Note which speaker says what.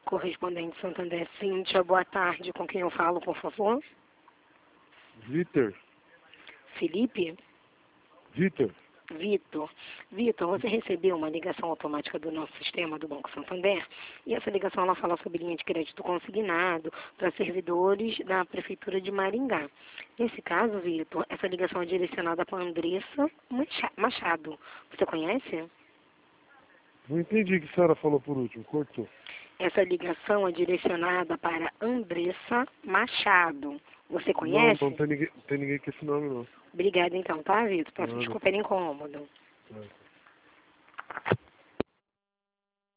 Speaker 1: Correspondente Santander, Cíntia, boa tarde. Com quem eu falo, por favor?
Speaker 2: Vitor.
Speaker 1: Felipe?
Speaker 2: Vitor.
Speaker 1: Vitor. Vitor, você recebeu uma ligação automática do nosso sistema do Banco Santander e essa ligação ela fala sobre linha de crédito consignado para servidores da Prefeitura de Maringá. Nesse caso, Vitor, essa ligação é direcionada para Andressa Machado. Você conhece?
Speaker 2: Não entendi o que a senhora falou por último, cortou.
Speaker 1: Essa ligação é direcionada para Andressa Machado. Você conhece?
Speaker 2: Não tem ninguém com esse nome, não.
Speaker 1: Obrigada então, tá, Vitor? Peço desculpa pelo incômodo.